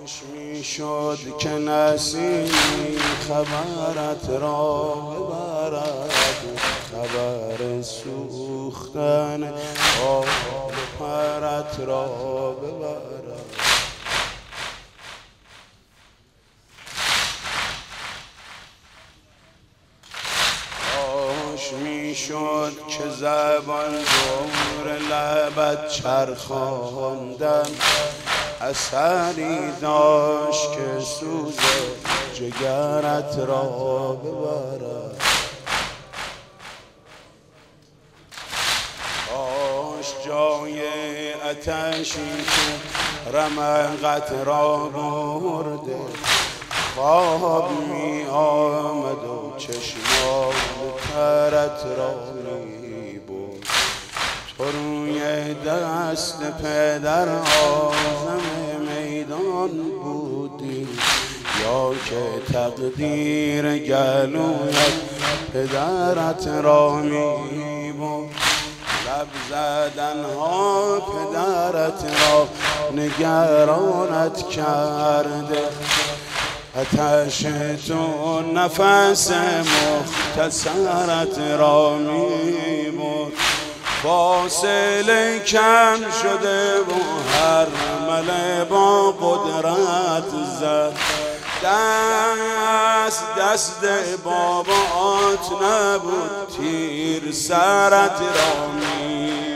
میشد که نسیمی خبرت را ببرد، خبر سوختن آب پرت را ببرد. میشد که زبان دور لبت چرخاندم، اثری داشت که سوز جگرت را ببرد. کاش جای آتشی که رمقت را برده، خواب می آمد و چشمان ترت را می بود. تو روی دست پدر آزم میدان بودی، یا که تقدیر گلویت پدرت را می بود. لب زدن ها پدرت را نگرانت کرده، آتش تو نفس مختصرت را می‌برد. فاصله کم شده و هر مله با قدرت زد، دست بابات نبود تیر سرت را می‌برد.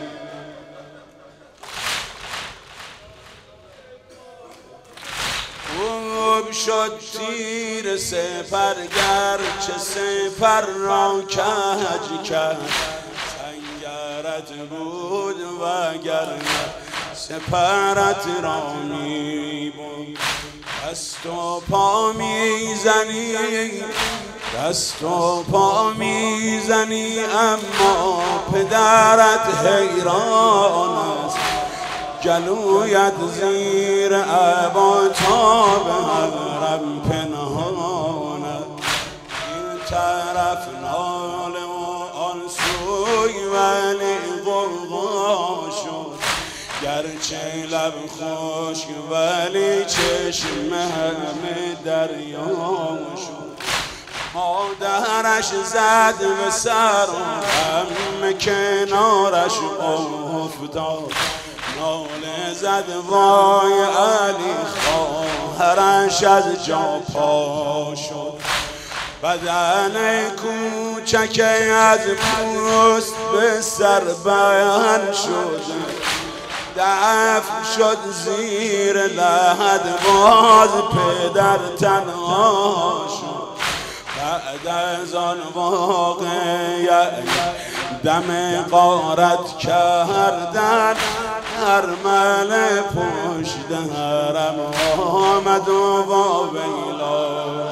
خوب شد تیر سپرگر چه سپر را کج کرد، سنگرت بود وگرنه سپرت را می‌برد. دست و پا میزنی، دست و پا میزنی، اما پدرت حیران است. گلویت زیر عبا تا به حرم پنهانت، این طرف ناله و آن سوی ولی غوغا شد. گرچه لب خشک ولی چشم همه دریا شد. مادرش زد به سر و همه کنارش افتاد، ناله زد وای علی خواهرش از جا پا شد. بدن کوچک از پوست به سر بند شد، دفن شد زیر لحد باز پدر تنها شد. بعد از آن واقعه دم غارت کردن، ارمل پشت حرم آمد و با ویلاش.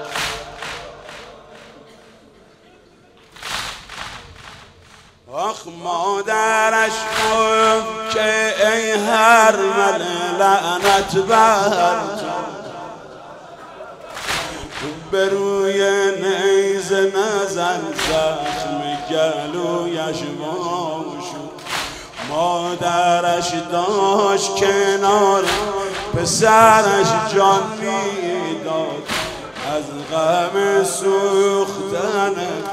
آخ مادرش گفت که ای ارمل لعنت بر تو، به روی نیزه نزن زخم گلویش وا شد. مادرش داشت کنار پسرش جان میداد، از غم سوختن